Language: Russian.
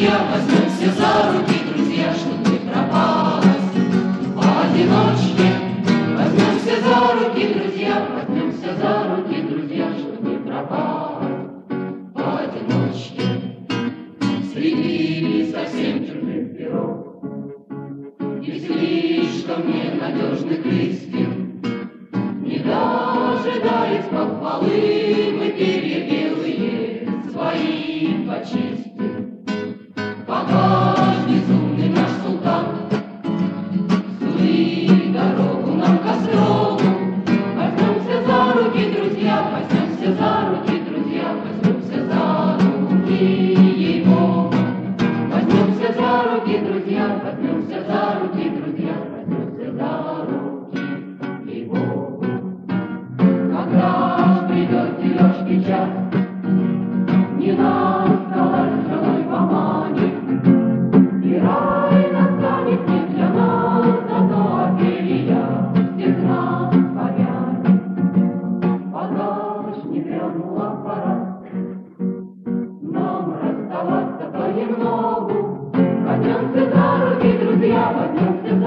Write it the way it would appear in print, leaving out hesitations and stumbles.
друзья, возьмемся за руки, друзья, чтоб не пропасть поодиночке. Возьмемся за руки, друзья, возьмемся за руки, друзья, чтоб не пропасть поодиночке. Среди совсем чужих перов и слишком ненадежных листьев, не дожидаясь похвалы, мы перья белые свои почистим. Пока безумный наш султан сует дорогу нам к Острову, возьмемся за руки, друзья, возьмемся за руки, друзья, возьмемся за руки его. Возьмемся за руки, друзья, возьмемся за руки, друзья, возьмемся за руки его. Когда ж придет тяжкий час, не насталась женой помани, и рай настанет не для нас, зато Офелия всех нас помянет. Пока ж не вернула пора нам расставаться понемногу, возьмемся за руки, друзья, возьмемся